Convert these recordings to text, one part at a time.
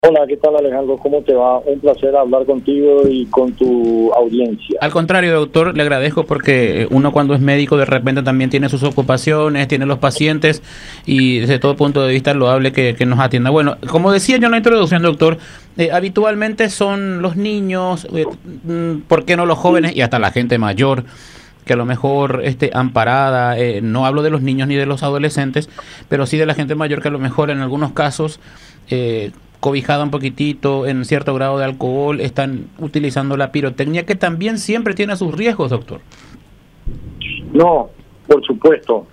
Hola, ¿qué tal, Alejandro? ¿Cómo te va? Un placer hablar contigo y con tu audiencia. Al contrario, doctor, le agradezco porque uno cuando es médico de repente también tiene sus ocupaciones, tiene los pacientes y desde todo punto de vista loable que nos atienda. Bueno, como decía yo en la introducción, doctor, habitualmente son los niños, ¿por qué no los jóvenes y hasta la gente mayor? Que a lo mejor amparada, no hablo de los niños ni de los adolescentes, pero sí de la gente mayor que a lo mejor en algunos casos, cobijada un poquitito en cierto grado de alcohol, están utilizando la pirotecnia, que también siempre tiene sus riesgos, doctor. No, por supuesto.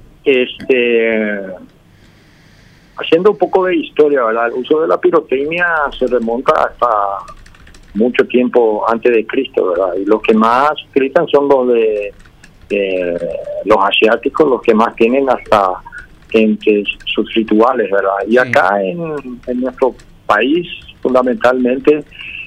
Haciendo un poco de historia, ¿verdad? El uso de la pirotecnia se remonta hasta mucho tiempo antes de Cristo, ¿verdad? Y los que más utilizan son los asiáticos, los que más tienen hasta entre sus rituales, ¿verdad? Y acá en nuestro país, fundamentalmente,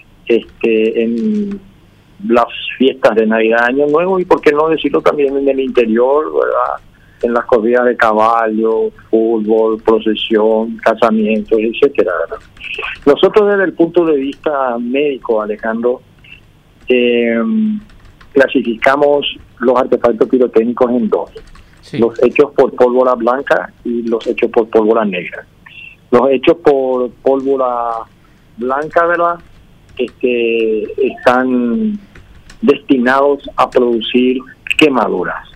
en las fiestas de Navidad, Año Nuevo, y por qué no decirlo también en el interior, ¿verdad? En las corridas de caballo, fútbol, procesión, casamientos, etcétera, ¿verdad? Nosotros desde el punto de vista médico, Alejandro, clasificamos los artefactos pirotécnicos en dos. Sí. Los hechos por pólvora blanca y los hechos por pólvora negra. Los hechos por pólvora blanca, ¿verdad? Están destinados a producir quemaduras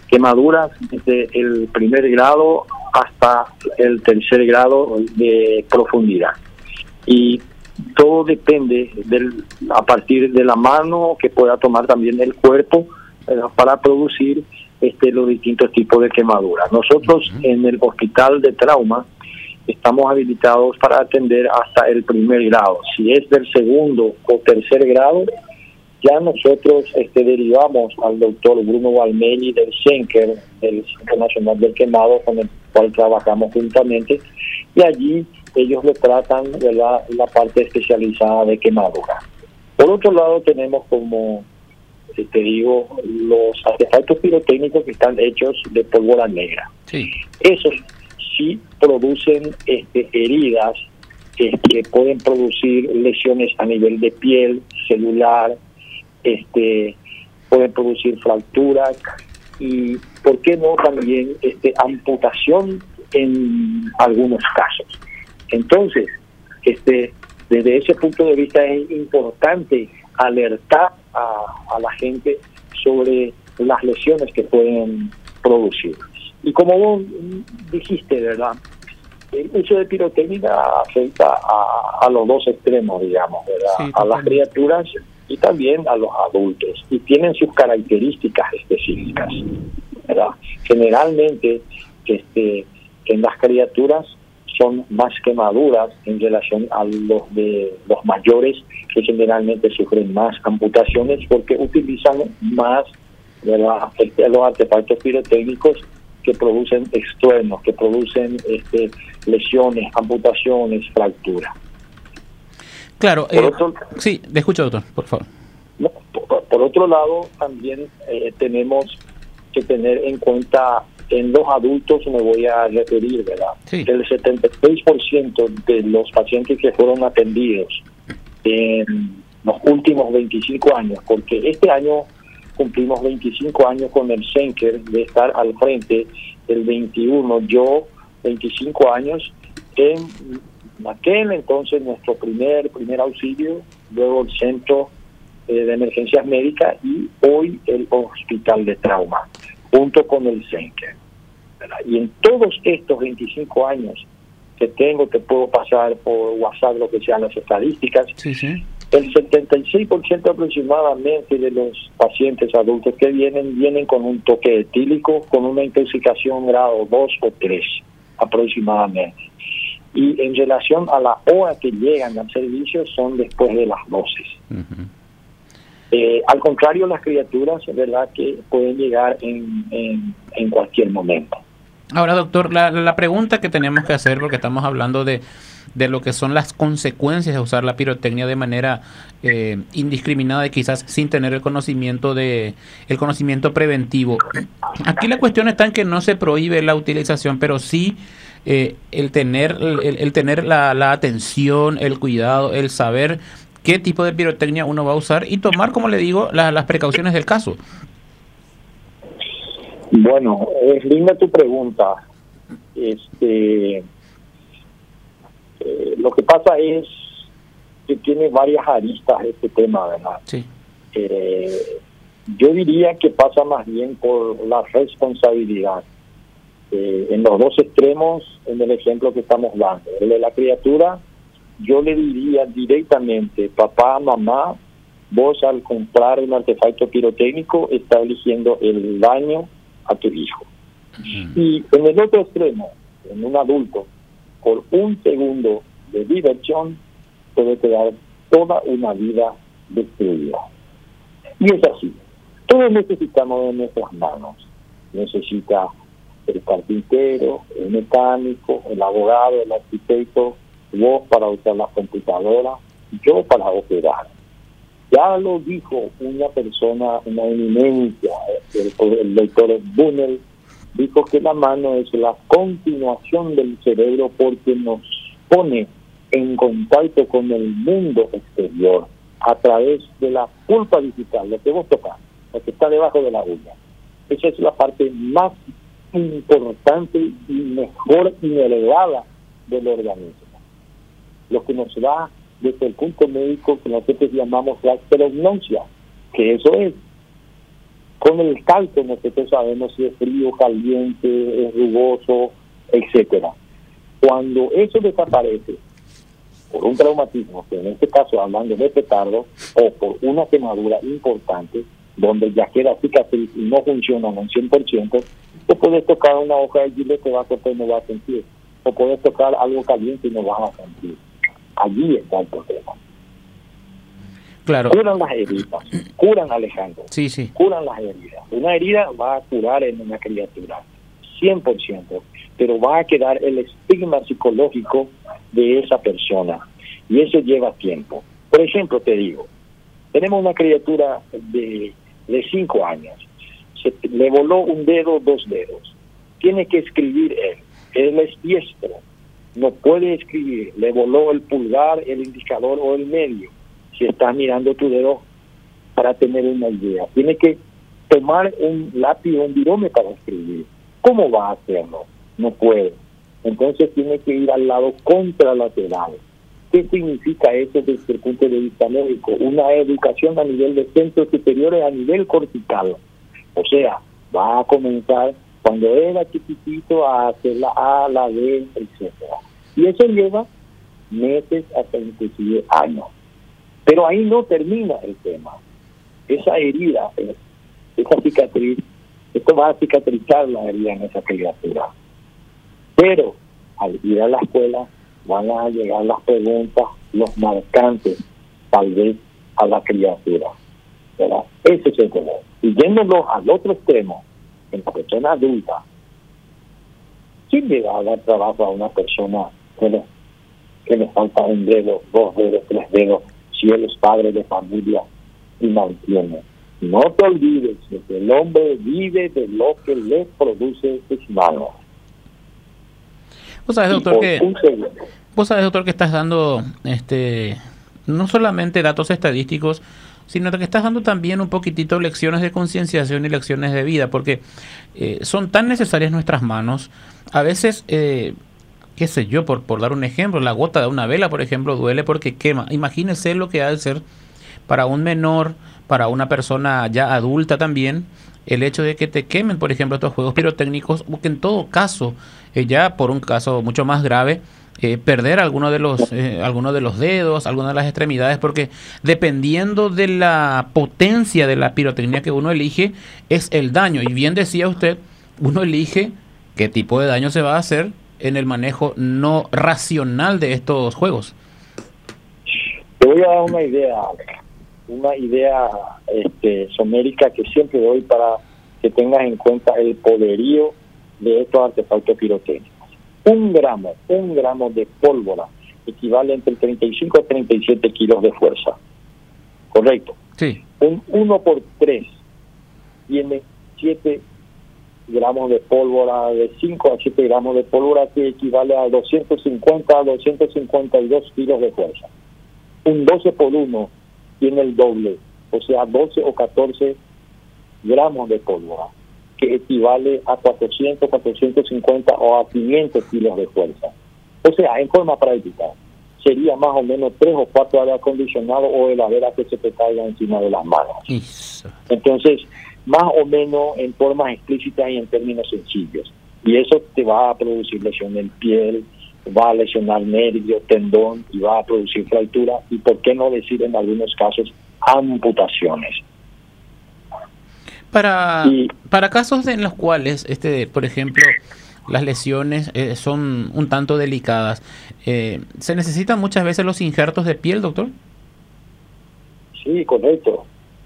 desde el primer grado hasta el tercer grado de profundidad. Y todo depende a partir de la mano que pueda tomar también el cuerpo, ¿verdad? Para producir los distintos tipos de quemaduras. Nosotros en el hospital de trauma estamos habilitados para atender hasta el primer grado. Si es del segundo o tercer grado, ya nosotros derivamos al doctor Bruno Valmelli del CENCER, del Centro Nacional del Quemado, con el cual trabajamos juntamente, y allí ellos le tratan, ¿verdad?, la parte especializada de quemadura. Por otro lado, tenemos como te digo, los artefactos pirotécnicos que están hechos de pólvora negra. Sí. Esos sí producen heridas que pueden producir lesiones a nivel de piel, celular, pueden producir fracturas y, ¿por qué no también amputación en algunos casos? Entonces, desde ese punto de vista es importante alertar a la gente sobre las lesiones que pueden producir. Y como vos dijiste, ¿verdad?, el uso de pirotecnia afecta a los dos extremos, digamos, ¿verdad? Sí, a las criaturas y también a los adultos, y tienen sus características específicas, ¿verdad? Generalmente en las criaturas son más quemaduras en relación a los mayores, que generalmente sufren más amputaciones porque utilizan más, ¿verdad?, los artefactos pirotécnicos que producen externos, que producen lesiones, amputaciones, fracturas. Claro, sí, le escucho, doctor, por favor. No, por otro lado, también tenemos que tener en cuenta, en los adultos me voy a referir, ¿verdad? Sí. El 76% de los pacientes que fueron atendidos en los últimos 25 años, porque este año cumplimos 25 años con el CENCER de estar al frente, el 21, yo 25 años, en aquel entonces nuestro primer auxilio, luego el centro de emergencias médicas y hoy el hospital de trauma, junto con el CENCER, ¿verdad? Y en todos estos 25 años que tengo, te puedo pasar por WhatsApp lo que sean las estadísticas. Sí, sí. El 76% aproximadamente de los pacientes adultos que vienen con un toque etílico, con una intoxicación grado 2 o 3 aproximadamente. Y en relación a la hora que llegan al servicio son después de las 12. Al contrario, las criaturas, es verdad que pueden llegar en cualquier momento. Ahora, doctor, la pregunta que tenemos que hacer, porque estamos hablando de lo que son las consecuencias de usar la pirotecnia de manera indiscriminada y quizás sin tener el conocimiento preventivo. Aquí la cuestión está en que no se prohíbe la utilización, pero sí el tener la atención, el cuidado, el saber qué tipo de pirotecnia uno va a usar y tomar, como le digo, las precauciones del caso. Bueno, es linda tu pregunta. Lo que pasa es que tiene varias aristas este tema, ¿verdad? Sí. Yo diría que pasa más bien por la responsabilidad. En los dos extremos, en el ejemplo que estamos dando. El de la criatura, yo le diría directamente, papá, mamá, vos al comprar un artefacto pirotécnico está eligiendo el daño a tu hijo. Y en el otro extremo, en un adulto, por un segundo de diversión puede quedar toda una vida destruida. Y es así. Todos necesitamos de nuestras manos. Necesita el carpintero, el mecánico, el abogado, el arquitecto, vos para usar la computadora, yo para operar. Ya lo dijo una persona, una eminencia, el doctor Bunnell, dijo que la mano es la continuación del cerebro porque nos pone en contacto con el mundo exterior a través de la pulpa digital, lo que vos tocás, lo que está debajo de la uña. Esa es la parte más importante y mejor y elevada del organismo. Lo que nos da desde el punto médico que nosotros llamamos la prognosia, que eso es. Con el calcio nosotros sabemos si es frío, caliente, es rugoso, etcétera. Cuando eso desaparece por un traumatismo, que en este caso hablando de petardo, o por una quemadura importante, donde ya queda cicatriz y no funciona en 100%, tú puedes tocar una hoja de gilet, te va a cortar y no vas a sentir. O puedes tocar algo caliente y no vas a sentir. Allí está el problema. Claro. Curan las heridas, curan, Alejandro. Sí, sí. Curan las heridas. Una herida va a curar en una criatura, 100%, pero va a quedar el estigma psicológico de esa persona. Y eso lleva tiempo. Por ejemplo, te digo, tenemos una criatura de 5 años. Le voló un dedo, 2 dedos. Tiene que escribir él. Él es diestro. No puede escribir. Le voló el pulgar, el indicador o el medio. Si estás mirando tu dedo para tener una idea. Tiene que tomar un lápiz o un virome para escribir. ¿Cómo va a hacerlo? No puede. Entonces tiene que ir al lado contralateral. ¿Qué significa eso desde el punto de vista médico? Una educación a nivel de centros superiores, a nivel cortical. O sea, va a comenzar cuando era chiquitito a hacer la A, la B, etcétera. Y eso lleva meses hasta inclusive años. Pero ahí no termina el tema. Esa herida, esa cicatriz, esto va a cicatrizar la herida en esa criatura. Pero al ir a la escuela van a llegar las preguntas, los marcantes, tal vez a la criatura, ¿verdad? Ese es el problema. Y yéndonos al otro extremo, en la persona adulta, ¿quién le va a dar trabajo a una persona que le falta un dedo, 2 dedos, 3 dedos, si él es padre de familia y mantiene? No te olvides de que el hombre vive de lo que le produce sus manos. Vos sabés, doctor, que estás dando no solamente datos estadísticos, sino que estás dando también un poquitito lecciones de concienciación y lecciones de vida, porque son tan necesarias nuestras manos. A veces, qué sé yo, por dar un ejemplo, la gota de una vela, por ejemplo, duele porque quema. Imagínese lo que ha de ser para un menor, para una persona ya adulta también, el hecho de que te quemen, por ejemplo, estos juegos pirotécnicos, o que en todo caso, ya por un caso mucho más grave, perder alguno de los dedos, alguna de las extremidades, porque dependiendo de la potencia de la pirotecnia que uno elige, es el daño. Y bien decía usted, uno elige qué tipo de daño se va a hacer en el manejo no racional de estos juegos. Te voy a dar una idea somérica que siempre doy para que tengas en cuenta el poderío de estos artefactos pirotécnicos. Un gramo de pólvora equivale entre 35 a 37 kilos de fuerza. ¿Correcto? Sí. Un 1 por 3 tiene 7 gramos de pólvora, de 5 a 7 gramos de pólvora, que equivale a 250 a 252 kilos de fuerza. Un 12 por 1 tiene el doble, o sea, 12 o 14 gramos de pólvora, que equivale a 400, 450 o a 500 kilos de fuerza. O sea, en forma práctica, sería más o menos 3 o 4 aire acondicionado o heladera que se te caiga encima de las manos. Eso. Entonces, más o menos en formas explícitas y en términos sencillos. Y eso te va a producir lesión en piel, va a lesionar nervio, tendón y va a producir fractura y, por qué no decir en algunos casos, amputaciones. Para casos en los cuales, por ejemplo, las lesiones son un tanto delicadas, ¿se necesitan muchas veces los injertos de piel, doctor? Sí, correcto.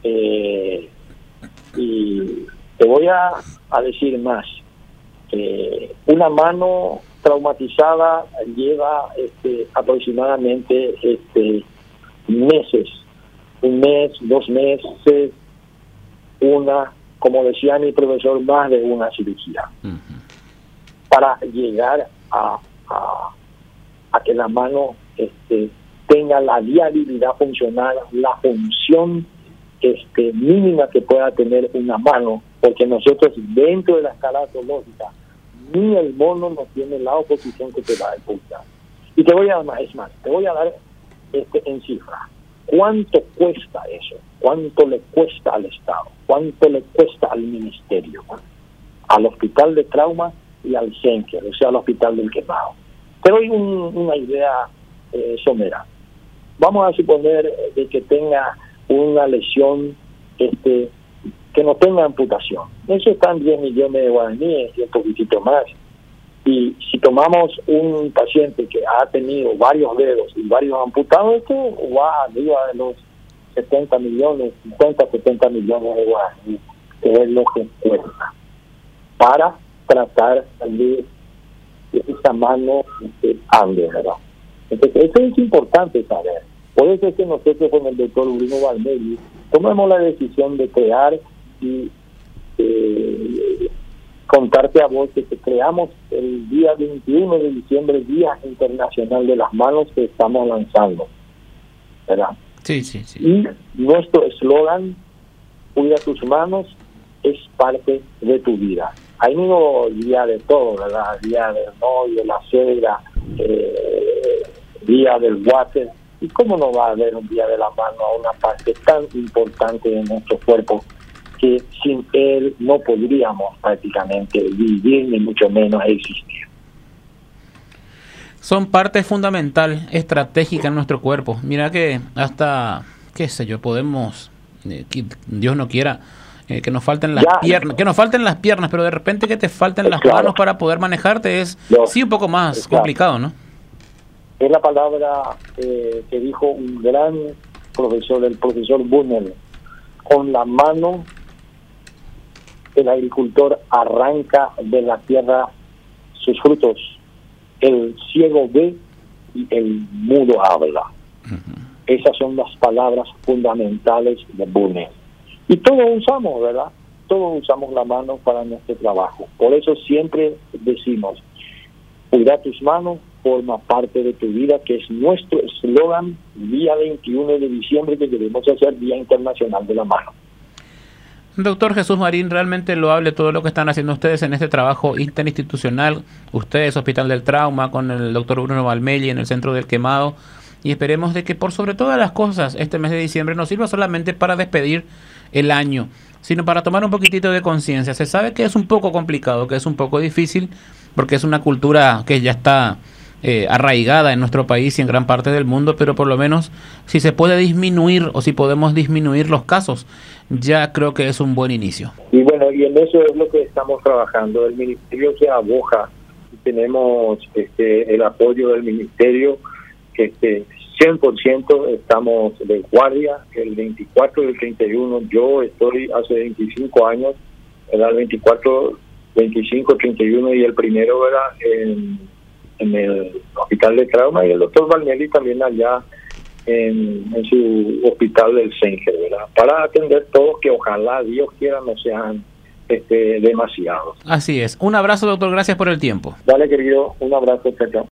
Y te voy a decir más. Una mano traumatizada lleva aproximadamente meses, un mes, 2 meses, como decía mi profesor, más de una cirugía, para llegar a que la mano tenga la viabilidad funcional, la función mínima que pueda tener una mano, porque nosotros dentro de la escala zoológica ni el mono no tiene la oposición que te va a impulsar. Y te voy a dar más, te voy a dar en cifra. ¿Cuánto cuesta eso? ¿Cuánto le cuesta al Estado? ¿Cuánto le cuesta al Ministerio? Al Hospital de Trauma y al Senker, o sea, al Hospital del Quemado. Te doy una idea somera. Vamos a suponer de que tenga una lesión que no tenga amputación. Eso está en 10 millones de guaraníes y un poquitito más. Y si tomamos un paciente que ha tenido varios dedos y varios amputados, esto va arriba de los 70 millones, 50, 70 millones de guaraníes, que es lo que cuesta para tratar de esa mano ande, ¿verdad? Entonces, eso es importante saber. Por eso es que nosotros con el doctor Bruno Valmelli tomamos la decisión de crear y contarte a vos que creamos el día 21 de diciembre, Día Internacional de las Manos, que estamos lanzando, ¿verdad? Sí. Y nuestro eslogan, cuida tus manos, es parte de tu vida. Hay un día de todo, ¿verdad? Día del novio, la suegra, día del water. ¿Y cómo no va a haber un día de la mano a una parte tan importante de nuestro cuerpo que sin él no podríamos prácticamente vivir, ni mucho menos existir? Son parte fundamental, estratégica en nuestro cuerpo. Mira que hasta, qué sé yo, podemos, que Dios no quiera, que nos falten las piernas, pero de repente que te falten las manos para poder manejarte es sí un poco más complicado, ¿no? Es la palabra que dijo un gran profesor, el profesor Bunnell. Con la mano el agricultor arranca de la tierra sus frutos. El ciego ve y el mudo habla. Esas son las palabras fundamentales de Bunnell. Y todos usamos, ¿verdad? Todos usamos la mano para nuestro trabajo. Por eso siempre decimos, cuida tus manos, forma parte de tu vida, que es nuestro eslogan, día 21 de diciembre, que queremos hacer Día Internacional de la Mano. Doctor Jesús Marín, realmente loable todo lo que están haciendo ustedes en este trabajo interinstitucional, ustedes, Hospital del Trauma, con el doctor Bruno Valmelli en el Centro del Quemado, y esperemos de que por sobre todas las cosas este mes de diciembre no sirva solamente para despedir el año, sino para tomar un poquitito de conciencia. Se sabe que es un poco complicado, que es un poco difícil, porque es una cultura que ya está arraigada en nuestro país y en gran parte del mundo, pero por lo menos si se puede disminuir o si podemos disminuir los casos, ya creo que es un buen inicio. Y bueno, y en eso es lo que estamos trabajando. El Ministerio se aboca, tenemos el apoyo del Ministerio, 100% estamos de guardia, el 24 y el 31, yo estoy hace 25 años, ¿verdad? El 24, 25, 31 y el primero, ¿verdad? En el Hospital de Trauma, y el doctor Valmelli también allá en su hospital del Senker, ¿verdad? Para atender todos, que ojalá Dios quiera no sean demasiado. Así es. Un abrazo, doctor. Gracias por el tiempo. Dale, querido, un abrazo, chao.